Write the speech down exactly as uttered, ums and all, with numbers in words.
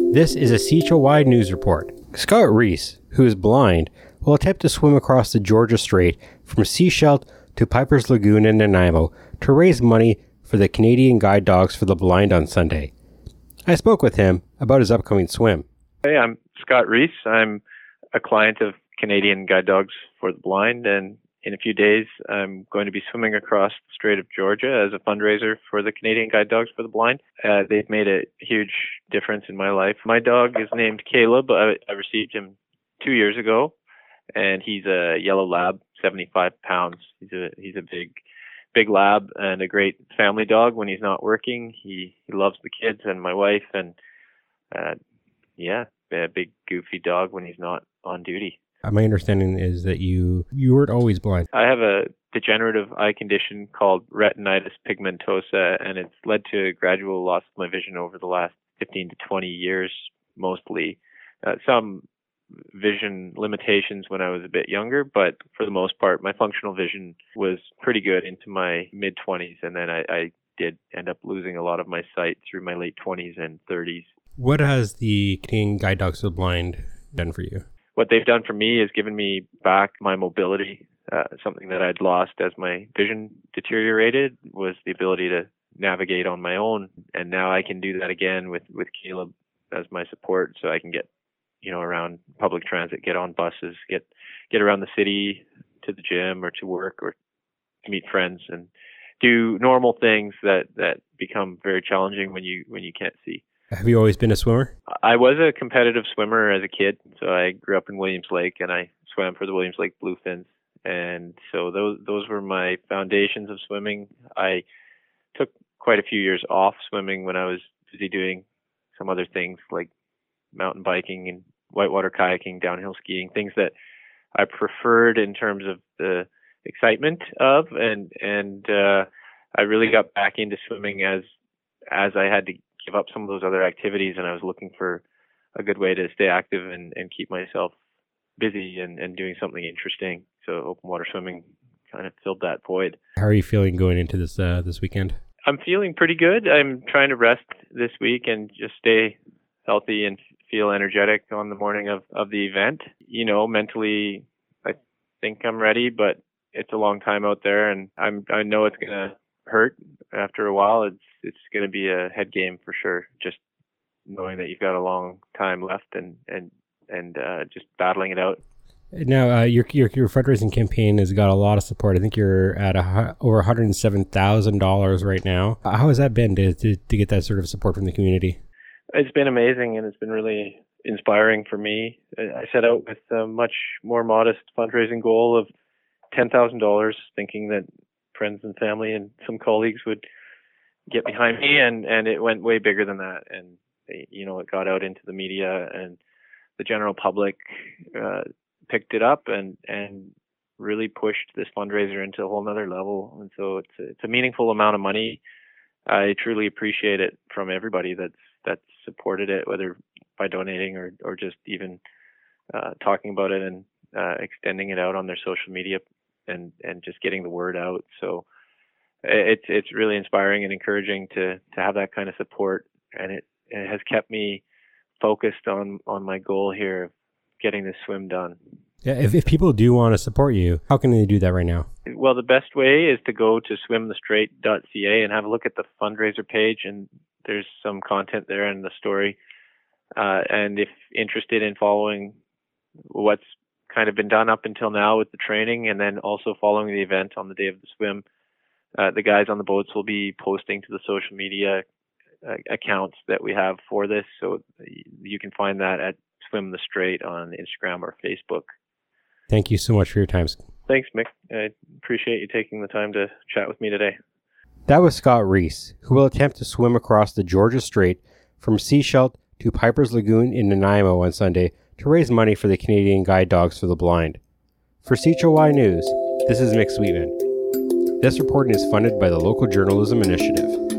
This is a C H O Y News Report. Scott Reese, who is blind, will attempt to swim across the Georgia Strait from Sechelt to Piper's Lagoon in Nanaimo to raise money for the Canadian Guide Dogs for the Blind on Sunday. I spoke with him about his upcoming swim. Hey, I'm Scott Reese. I'm a client of Canadian Guide Dogs for the Blind, and in a few days I'm going to be swimming across the Strait of Georgia as a fundraiser for the Canadian Guide Dogs for the Blind. Uh, they've made a huge difference in my life. My dog is named Caleb. I, I received him two years ago, and he's a yellow lab, seventy-five pounds. He's a he's a big big lab and a great family dog when he's not working. He he loves the kids and my wife, and uh, yeah, a big goofy dog when he's not on duty. My understanding is that you you weren't always blind. I have a degenerative eye condition called retinitis pigmentosa, and it's led to a gradual loss of my vision over the last fifteen to twenty years, mostly. Uh, some vision limitations when I was a bit younger, but for the most part, my functional vision was pretty good into my mid-twenties, and then I, I did end up losing a lot of my sight through my late twenties and thirties. What has the Canadian Guide Dogs for the Blind done for you? What they've done for me is given me back my mobility. Uh, something that I'd lost as my vision deteriorated was the ability to navigate on my own, and now I can do that again with, with Caleb as my support, so I can get you know, around public transit, get on buses, get get around the city to the gym or to work or to meet friends and do normal things that, that become very challenging when you when you can't see. Have you always been a swimmer? I was a competitive swimmer as a kid. So I grew up in Williams Lake and I swam for the Williams Lake Bluefins. And so those those were my foundations of swimming. I took quite a few years off swimming when I was busy doing some other things like mountain biking and whitewater kayaking, downhill skiing, things that I preferred in terms of the excitement of, and and uh, I really got back into swimming as as I had to give up some of those other activities, and I was looking for a good way to stay active and, and keep myself busy and, and doing something interesting. So open water swimming kind of filled that void. How are you feeling going into this uh, this weekend? I'm feeling pretty good. I'm trying to rest this week and just stay healthy and feel energetic on the morning of, of the event. You know, mentally, I think I'm ready, but it's a long time out there, and I'm I know it's gonna hurt after a while. It's it's gonna be a head game for sure. Just knowing that you've got a long time left and and and uh, just battling it out. Now, uh, your, your your fundraising campaign has got a lot of support. I think you're at a, over one hundred seven thousand dollars right now. How has that been to, to to get that sort of support from the community? It's been amazing, and it's been really inspiring for me. I set out with a much more modest fundraising goal of ten thousand dollars, thinking that friends and family and some colleagues would get behind me, and, and it went way bigger than that. And, you know, it got out into the media, and the general public uh, picked it up and, and really pushed this fundraiser into a whole nother level. And so it's a, it's a meaningful amount of money. I truly appreciate it from everybody that's that supported it, whether by donating or, or just even uh, talking about it and uh, extending it out on their social media and, and just getting the word out. So it's it's really inspiring and encouraging to, to have that kind of support, and it, it has kept me focused on, on my goal here of getting this swim done. Yeah, if, if people do want to support you, how can they do that right now? Well, the best way is to go to swim the strait dot c a and have a look at the fundraiser page, and there's some content there in the story. Uh, and if interested in following what's kind of been done up until now with the training, and then also following the event on the day of the swim, uh, the guys on the boats will be posting to the social media uh, accounts that we have for this. So you can find that at Swim the Strait on Instagram or Facebook. Thank you so much for your time. Thanks, Mick. I appreciate you taking the time to chat with me today. That was Scott Reese, who will attempt to swim across the Georgia Strait from Sechelt to Piper's Lagoon in Nanaimo on Sunday to raise money for the Canadian Guide Dogs for the Blind. For C H O Y News, this is Mick Sweetman. This reporting is funded by the Local Journalism Initiative.